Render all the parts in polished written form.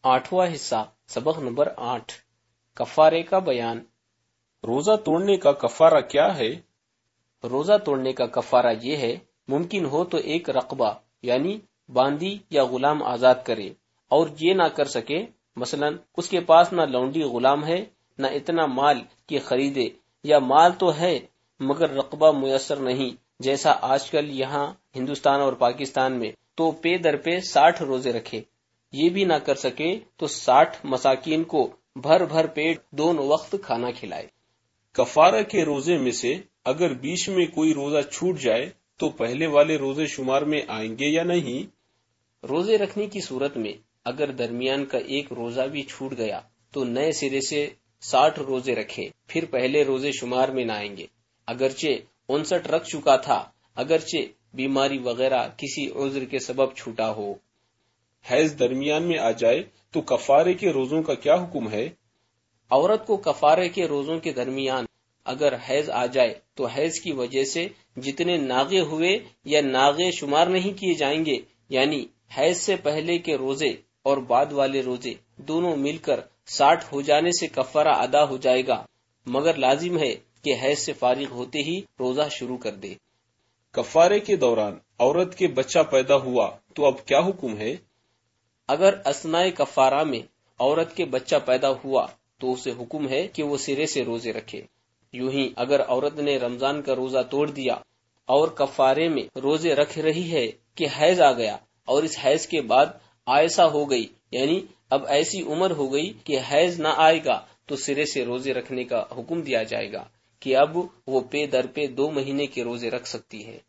8واں حصہ سبق نمبر 8 کفارے کا بیان۔ روزہ توڑنے کا کفارہ کیا ہے؟ روزہ توڑنے کا کفارہ یہ ہے، ممکن ہو تو ایک رقبہ یعنی باندی یا غلام آزاد کرے، اور یہ نہ کر سکے، مثلا اس کے پاس نہ لونڈی غلام ہے، نہ اتنا مال کہ خریدے، یا مال تو ہے مگر رقبہ میسر نہیں، جیسا آج کل یہاں ہندوستان اور پاکستان میں، تو پے در پہ 60 روزے رکھے۔ یہ بھی نہ کر سکے تو 60 مساکین کو بھر بھر پیٹ دونوں وقت کھانا کھلائے۔ کفارہ کے روزے میں سے اگر بیچ میں کوئی روزہ چھوٹ جائے تو پہلے والے روزے شمار میں آئیں گے یا نہیں؟ روزے رکھنے کی صورت میں اگر درمیان کا ایک روزہ بھی چھوٹ گیا تو نئے سرے سے 60 روزے رکھے، پھر پہلے روزے شمار میں نہ آئیں گے، اگرچہ 59 رکھ چکا تھا، اگرچہ بیماری وغیرہ کسی عذر کے سبب چھوٹا ہو۔ حیض درمیان میں آ جائے تو کفارے کے روزوں کا کیا حکم ہے؟ عورت کو کفارے کے روزوں کے درمیان اگر حیض آ جائے تو حیض کی وجہ سے جتنے ناغے ہوئے یا ناغے شمار نہیں کیے جائیں گے، یعنی حیض سے پہلے کے روزے اور بعد والے روزے دونوں مل کر 60 ہو جانے سے کفارہ ادا ہو جائے گا، مگر لازم ہے کہ حیض سے فارغ ہوتے ہی روزہ شروع کر دے۔ کفارے کے دوران عورت کے بچہ پیدا ہوا تو اب کیا حکم ہے؟ اگر اثناء کفارہ میں عورت کے بچہ پیدا ہوا تو اسے حکم ہے کہ وہ سرے سے روزے رکھے۔ یوں ہی اگر عورت نے رمضان کا روزہ توڑ دیا اور کفارے میں روزے رکھ رہی ہے کہ حیض آ گیا، اور اس حیض کے بعد آئسہ ہو گئی، یعنی اب ایسی عمر ہو گئی کہ حیض نہ آئے گا، تو سرے سے روزے رکھنے کا حکم دیا جائے گا کہ اب وہ پے در پے 2 مہینے کے روزے رکھ سکتی ہے۔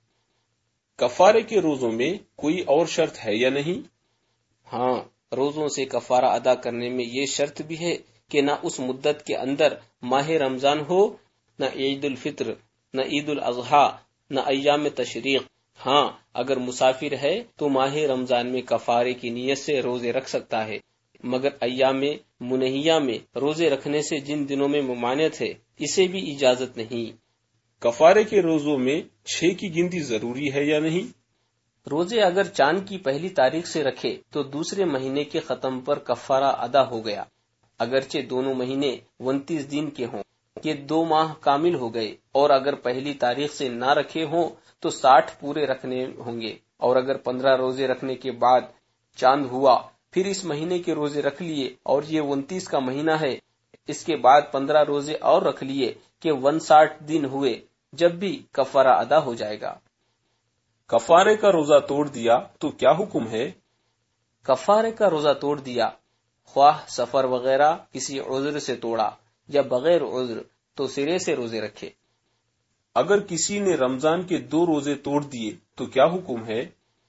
کفارے کے روزوں میں کوئی اور شرط ہے یا نہیں؟ ہاں، روزوں سے کفارہ ادا کرنے میں یہ شرط بھی ہے کہ نہ اس مدت کے اندر ماہ رمضان ہو، نہ عید الفطر، نہ عید الاضحیٰ، نہ ایام تشریق۔ ہاں، اگر مسافر ہے تو ماہ رمضان میں کفارے کی نیت سے روزے رکھ سکتا ہے، مگر ایام منہیہ میں روزے رکھنے سے جن دنوں میں ممانعت ہے اسے بھی اجازت نہیں۔ کفارے کے روزوں میں 6 کی گنتی ضروری ہے یا نہیں؟ روزے اگر چاند کی پہلی تاریخ سے رکھے تو دوسرے مہینے کے ختم پر کفارہ ادا ہو گیا، اگرچہ دونوں مہینے 29 دن کے ہوں، یہ 2 ماہ کامل ہو گئے، اور اگر پہلی تاریخ سے نہ رکھے ہوں تو 60 پورے رکھنے ہوں گے، اور اگر 15 روزے رکھنے کے بعد چاند ہوا پھر اس مہینے کے روزے رکھ لیے اور یہ 29 کا مہینہ ہے، اس کے بعد 15 روزے اور رکھ لیے کہ 59 دن ہوئے، جب بھی کفارہ ادا ہو جائے گا۔ کفارے کا روزہ توڑ دیا تو کیا حکم ہے؟ کفارے کا روزہ توڑ دیا، خواہ سفر وغیرہ کسی عذر سے توڑا یا بغیر عذر، تو سرے سے روزے رکھے۔ اگر کسی نے رمضان کے 2 روزے توڑ دیے تو کیا حکم ہے؟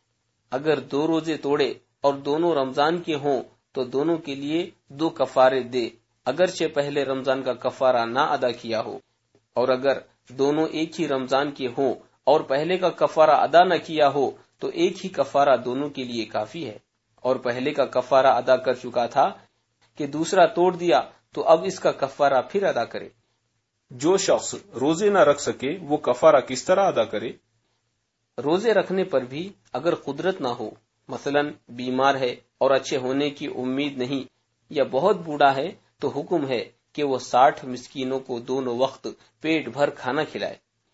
اگر 2 روزے توڑے اور دونوں رمضان کے ہوں تو دونوں کے لیے 2 کفارے دے، اگرچہ پہلے رمضان کا کفارہ نہ ادا کیا ہو، اور اگر دونوں ایک ہی رمضان کے ہوں اور پہلے کا کفارہ ادا نہ کیا ہو تو ایک ہی کفارہ دونوں کے لیے کافی ہے، اور پہلے کا کفارہ ادا کر چکا تھا کہ دوسرا توڑ دیا تو اب اس کا کفارہ پھر ادا کرے۔ جو شخص روزے نہ رکھ سکے وہ کفارہ کس طرح ادا کرے؟ روزے رکھنے پر بھی اگر قدرت نہ ہو، مثلا بیمار ہے اور اچھے ہونے کی امید نہیں، یا بہت بوڑھا ہے، تو حکم ہے کہ وہ 60 مسکینوں کو دونوں وقت پیٹ بھر کھانا کھلائے۔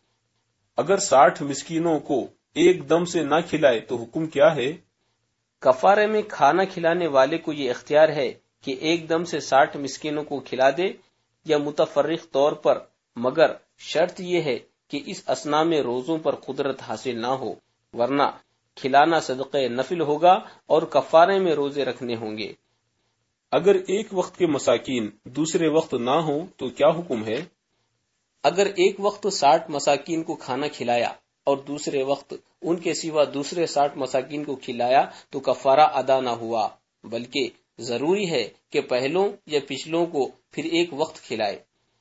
اگر 60 مسکینوں کو ایک دم سے نہ کھلائے تو حکم کیا ہے؟ کفارے میں کھانا کھلانے والے کو یہ اختیار ہے کہ ایک دم سے 60 مسکینوں کو کھلا دے یا متفرق طور پر، مگر شرط یہ ہے کہ اس اثناء میں روزوں پر قدرت حاصل نہ ہو، ورنہ کھلانا صدقہ نفل ہوگا اور کفارے میں روزے رکھنے ہوں گے۔ اگر ایک وقت کے مساکین دوسرے وقت نہ ہوں تو کیا حکم ہے؟ اگر ایک وقت 60 مساکین کو کھانا کھلایا اور دوسرے وقت ان کے سوا دوسرے 60 مساکین کو کھلایا تو کفارہ ادا نہ ہوا، بلکہ ضروری ہے کہ پہلوں یا پچھلوں کو پھر ایک وقت کھلائے۔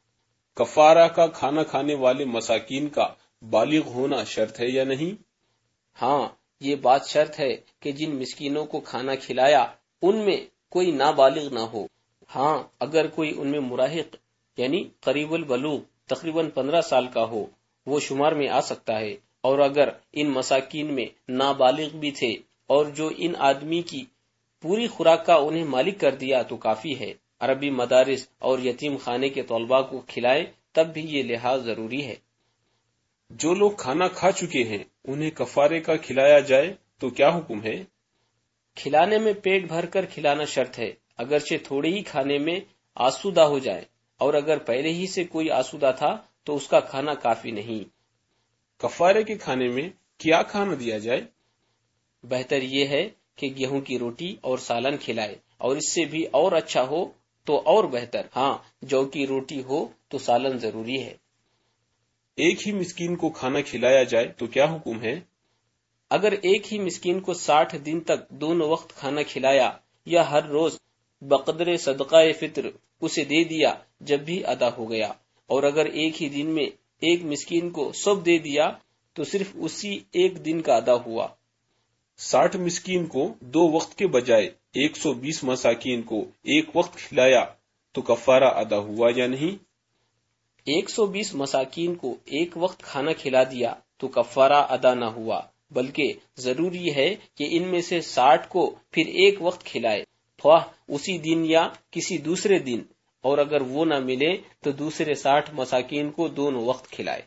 کفارہ کا کھانا کھانے والے مساکین کا بالغ ہونا شرط ہے یا نہیں؟ ہاں، یہ بات شرط ہے کہ جن مسکینوں کو کھانا کھلایا ان میں کوئی نابالغ نہ ہو۔ ہاں، اگر کوئی ان میں مراہق یعنی قریب البلوغ تقریباً 15 سال کا ہو وہ شمار میں آ سکتا ہے، اور اگر ان مساکین میں نابالغ بھی تھے اور جو ان آدمی کی پوری خوراک کا انہیں مالک کر دیا تو کافی ہے۔ عربی مدارس اور یتیم خانے کے طلباء کو کھلائے تب بھی یہ لحاظ ضروری ہے۔ جو لوگ کھانا کھا چکے ہیں انہیں کفارے کا کھلایا جائے تو کیا حکم ہے؟ کھلانے میں پیٹ بھر کر کھلانا شرط ہے، اگرچہ تھوڑے ہی کھانے میں آسودہ ہو جائے، اور اگر پہلے ہی سے کوئی آسودہ تھا تو اس کا کھانا کافی نہیں۔ کفارے کے کھانے میں کیا کھانا دیا جائے؟ بہتر یہ ہے کہ گیہوں کی روٹی اور سالن کھلائے، اور اس سے بھی اور اچھا ہو تو اور بہتر، ہاں جو کی روٹی ہو تو سالن ضروری ہے۔ ایک ہی مسکین کو کھانا کھلایا جائے تو کیا حکم ہے؟ اگر ایک ہی مسکین کو 60 دن تک دونوں وقت کھانا کھلایا یا ہر روز بقدر صدقہ فطر اسے دے دیا جب بھی ادا ہو گیا، اور اگر ایک ہی دن میں ایک مسکین کو سب دے دیا تو صرف اسی ایک دن کا ادا ہوا۔ 60 مسکین کو 2 وقت کے بجائے 120 مساکین کو ایک وقت کھلایا تو کفارہ ادا ہوا یا نہیں؟ 120 مساکین کو ایک وقت کھانا کھلا دیا تو کفارہ ادا نہ ہوا، بلکہ ضروری ہے کہ ان میں سے 60 کو پھر ایک وقت کھلائے، خواہ اسی دن یا کسی دوسرے دن، اور اگر وہ نہ ملے تو دوسرے 60 مساکین کو دونوں وقت کھلائے۔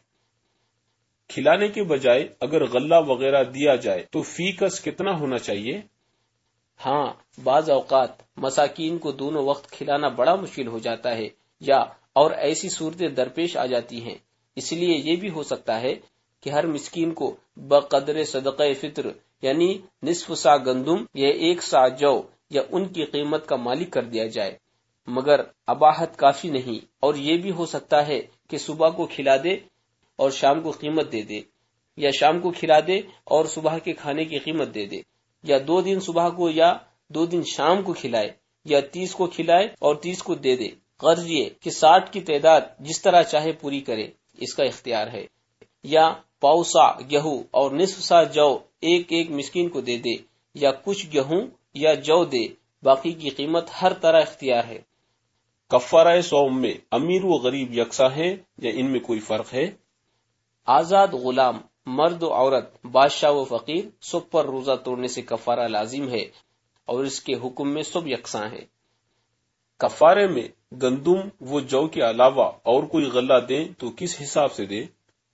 کھلانے کے بجائے اگر غلہ وغیرہ دیا جائے تو فی کس کتنا ہونا چاہیے؟ ہاں، بعض اوقات مساکین کو دونوں وقت کھلانا بڑا مشکل ہو جاتا ہے، یا اور ایسی صورتیں درپیش آ جاتی ہیں، اس لیے یہ بھی ہو سکتا ہے کہ ہر مسکین کو بقدر صدقہ فطر یعنی نصف سا گندم یا 1 سا جو یا ان کی قیمت کا مالک کر دیا جائے، مگر اباحت کافی نہیں، اور یہ بھی ہو سکتا ہے کہ صبح کو کھلا دے اور شام کو قیمت دے دے، یا شام کو کھلا دے اور صبح کے کھانے کی قیمت دے دے، یا 2 دن صبح کو یا 2 دن شام کو کھلائے، یا 30 کو کھلائے اور 30 کو دے دے۔ غرض یہ کہ 60 کی تعداد جس طرح چاہے پوری کرے، اس کا اختیار ہے، یا پاؤ سا گیہوں اور نصف سا جو ایک ایک مسکین کو دے دے، یا کچھ گیہوں یا جو دے، باقی کی قیمت ہر طرح اختیار ہے۔ کفارہ صوم میں امیر و غریب یکساں ہیں یا ان میں کوئی فرق ہے؟ آزاد غلام، مرد و عورت، بادشاہ و فقیر سب پر روزہ توڑنے سے کفارہ لازم ہے، اور اس کے حکم میں سب یکساں ہیں۔ کفارے میں گندم و جو کے علاوہ اور کوئی غلہ دیں تو کس حساب سے دیں؟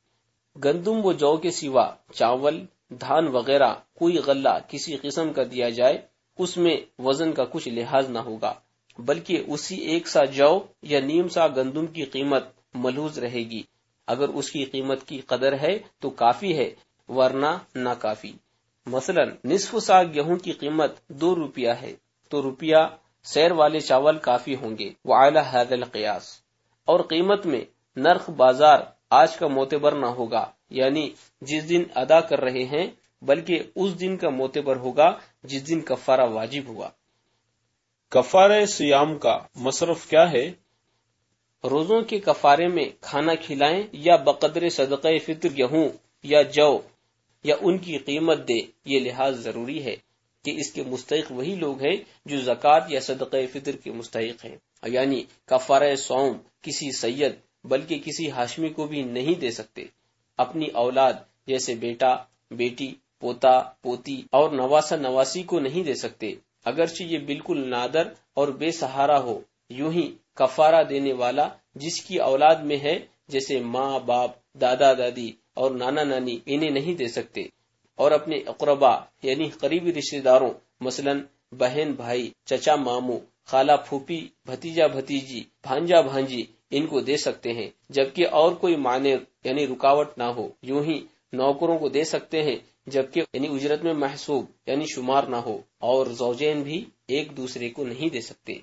گندم و جو کے سوا چاول، دھان وغیرہ کوئی غلہ کسی قسم کا دیا جائے، اس میں وزن کا کچھ لحاظ نہ ہوگا، بلکہ اسی 1 سا جو یا نیم سا گندم کی قیمت ملحوظ رہے گی۔ اگر اس کی قیمت کی قدر ہے تو کافی ہے، ورنہ ناکافی۔ مثلا نصف سا گیہوں کی قیمت 2 روپیہ ہے تو روپیہ سیر والے چاول کافی ہوں گے، وعلی ھذا القیاس۔ اور قیمت میں نرخ بازار آج کا معتبر نہ ہوگا، یعنی جس دن ادا کر رہے ہیں، بلکہ اس دن کا معتبر ہوگا جس دن کفارہ واجب ہوا۔ کفارہ صیام کا مصرف کیا ہے؟ روزوں کے کفارے میں کھانا کھلائیں یا بقدر صدقہ فطر گیہوں یا جو یا ان کی قیمت دے، یہ لحاظ ضروری ہے کہ اس کے مستحق وہی لوگ ہیں جو زکوٰۃ یا صدقہ فطر کے مستحق ہیں، یعنی کفارہ صوم کسی سید بلکہ کسی ہاشمی کو بھی نہیں دے سکتے۔ اپنی اولاد جیسے بیٹا، بیٹی، پوتا، پوتی اور نواسا نواسی کو نہیں دے سکتے، اگرچہ یہ بالکل نادر اور بے سہارا ہو۔ یوں ہی کفارہ دینے والا جس کی اولاد میں ہے، جیسے ماں باپ، دادا دادی اور نانا نانی، انہیں نہیں دے سکتے، اور اپنے اقربا یعنی قریبی رشتہ داروں مثلا بہن بھائی، چچا ماموں، خالہ پھوپھی، بھتیجا بھتیجی، بھانجا بھانجی، ان کو دے سکتے ہیں، جبکہ اور کوئی مانع یعنی رکاوٹ نہ ہو۔ یوں ہی نوکروں کو دے سکتے ہیں، جبکہ یعنی اجرت میں محسوب یعنی شمار نہ ہو، اور زوجین بھی ایک دوسرے کو نہیں دے سکتے۔